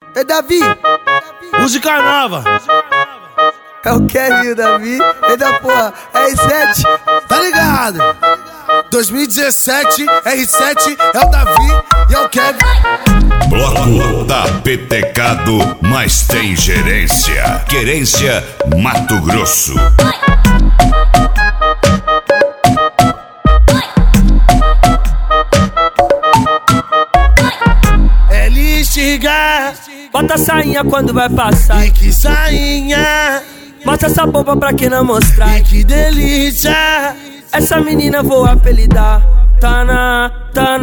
É Davi. Música nova. É o Kevin, o Davi. Eita porra, R7. Tá ligado? 2017, R7 é o Davi e é o Kevin. Bloco da Petecado, mas tem gerência. Querência Mato Grosso. Ele chega, bota a sainha quando vai passar. e que sainha, Mostra essa bomba pra quem não mostrar. e que delícia. Essa menina vou apelidar. Tana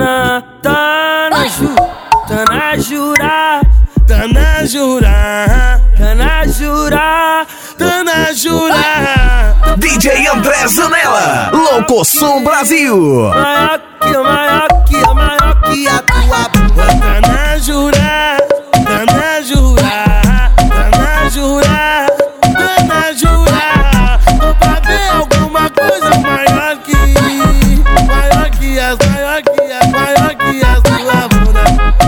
Ju, Tana Jura, Tana Jura, Tana Jura, Tana Jura. DJ André Zanella, Louco Som Brasil. maior que a tua Oi, Tana Jura, Tana Jura, Tana Jura, Tana Jura. Tô pra ver alguma coisa maior que as tua bunda.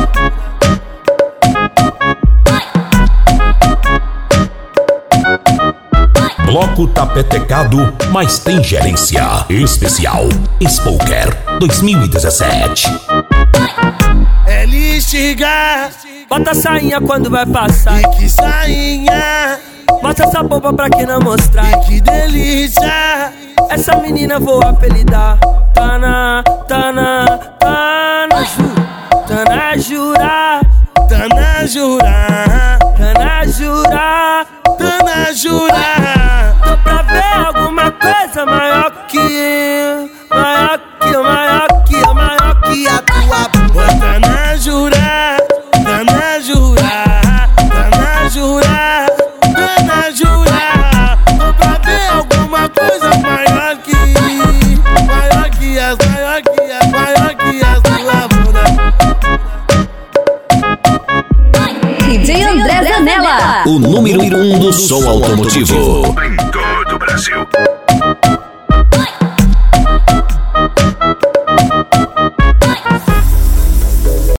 Bloco tá petecado, mas tem gerência. Especial Spoker 2017. Ele chega, bota a sainha quando vai passar. e que sainha, Mostra essa bomba pra quem não mostrar. e que delícia. Essa menina vou apelidar. Tana Ju, Tana Jura, Tana Jura, Tana Jura. Tana Jura. Tô pra ver alguma coisa maior que a tua. Oi, Tana Jura, Tana Jura, Tana Jura, Tana Jura. Tô pra ver alguma coisa maior que as tua bunda. DJ André Zanella. O número 1 do som automotivo. Em todo o Brasil.